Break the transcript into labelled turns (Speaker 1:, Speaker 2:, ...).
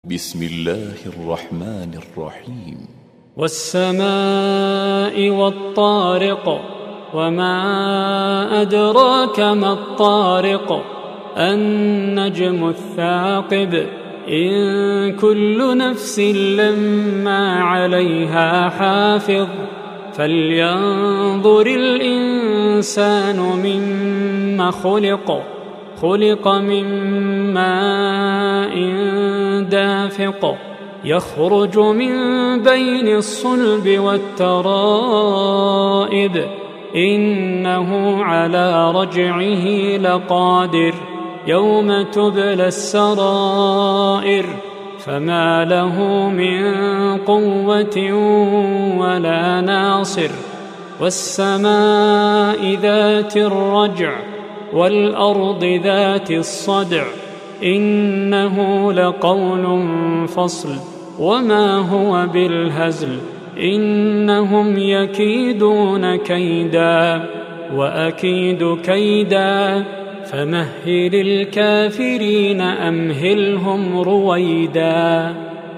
Speaker 1: بسم الله الرحمن الرحيم.
Speaker 2: والسماء والطارق، وما أدراك ما الطارق، النجم الثاقب، إن كل نفس لما عليها حافظ، فلينظر الإنسان مما خلق، خلق من ماء دافق، يخرج من بين الصلب والترائب، إنه على رجعه لقادر، يوم تبلى السرائر، فما له من قوة ولا ناصر. والسماء ذات الرجع، والأرض ذات الصدع، إنه لقول فصل، وما هو بالهزل، إنهم يكيدون كيدا وأكيد كيدا، فمهل الكافرين أمهلهم رويدا.